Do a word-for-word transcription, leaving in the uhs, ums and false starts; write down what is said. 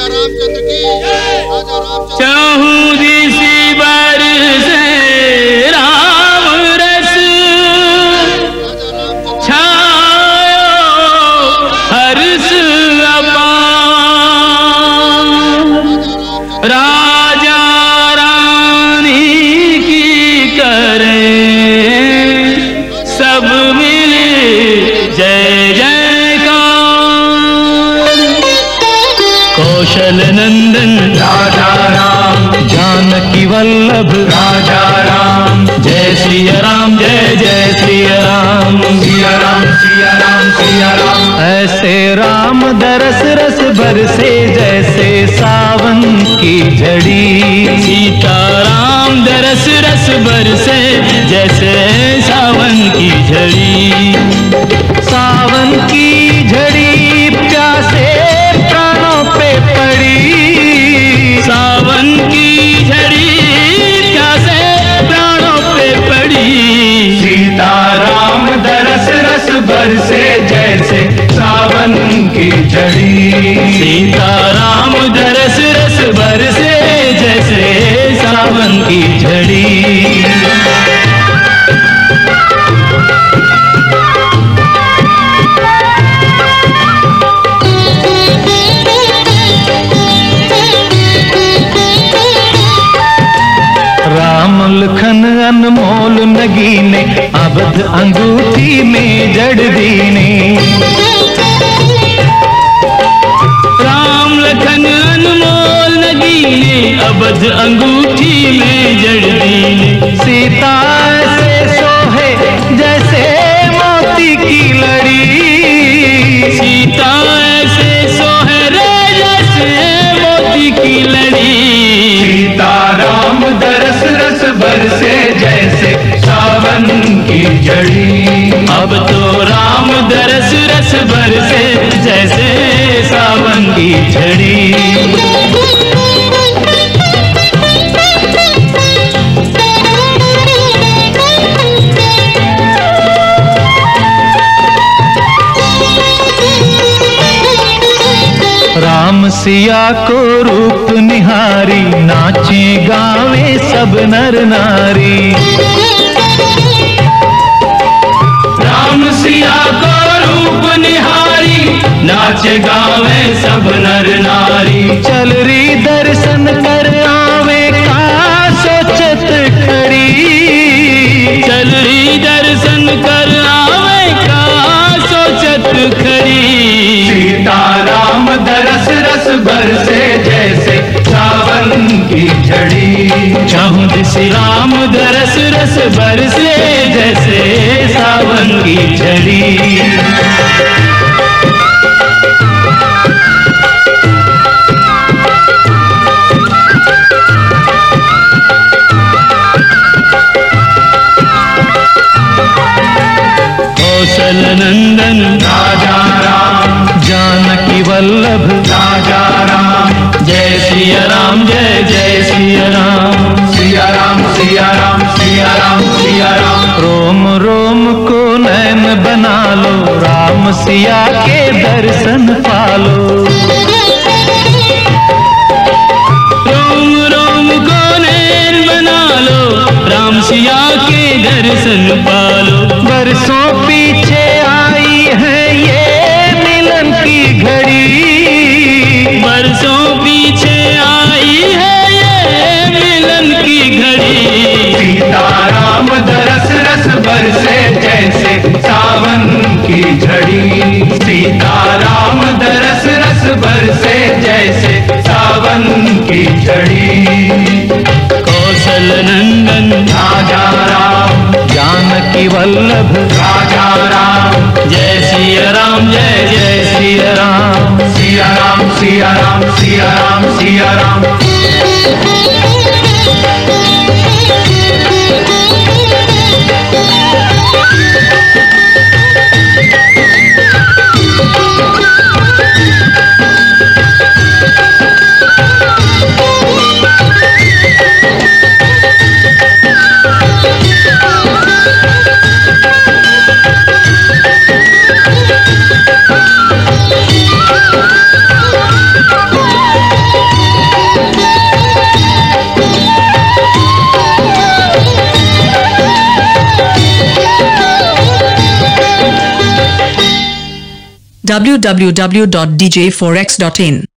राजा रामचंद्र की राजा रामचंद्र चाहूं दिसी बरसे राम रस छायो हर्ष अपार राजा रानी की करे सब मिले जय कौशल नंदन राजा राम, जानकी वल्लभ राजा राम, जय श्री राम जय जय श्री राम सिया राम सिया राम सिया राम। ऐसे राम दरस रस बरसे जैसे सावन की झड़ी सीता राम दरस रस बरसे जैसे सावन की झड़ी सावन की झड़ी प्यासे प्राणों पे पड़ी सावन की झड़ी प्यासे प्राणों पे पड़ी सीता राम दरस रस बरसे जैसे सावन की झड़ी सीता राम दरस रस बरसे जैसे सावन की झड़ी राम लखन अनमोल नगीने अबध अंगूठी में जड़ दीने राम लखन अनमोल नगीने अबध अंगूठी में जड़ दीने सीता से सोहे जैसे मोती की लड़ी सीता ऐसे सोहे रे जैसे मोती की लड़ी सीता राम दरस रस बरसे जैसे सावन की झड़ी अब तो राम दरस रस बरसे जैसे सावन की झड़ी राम सिया को रूप निहारी नाचे गावे सब नर नारी राम सिया को रूप निहारी नाचे गावे सब नर नारी चल री दर्शन कर आवे का सोचत खड़ी चल री दर्शन कर आवे का सोचत खड़ी सीता राम दरस रस बरसे जैसे सावन की झड़ी चाहूं दिसी राम दरस रस बरसे जैसे सावन की झड़ी कौशल नंदन राजा राम, जानकी वल्लभ राजा राम, जय श्री राम जय जय श्री राम सिया राम सिया राम सिया राम सिया राम। रोम रोम को नैन बना लो राम सिया के दर्शन पालो रोम रोम को नैन बना लो राम सिया के दर्शन पालो बरसों पीछे आई है ये मिलन की घड़ी बरसों पीछे आई है ये मिलन की घड़ी सीता राम दरस रस बरसे जैसे सावन की झड़ी सीता राम दरस रस बरसे जैसे सावन की झड़ी कौशल नंदन राजा राम, जानकी वल्लभ राजा राम, जय श्री राम जय जय Shri Ram Siya Ram Siya Ram Siya Ram Siya Ram. w w w dot d j forex dot in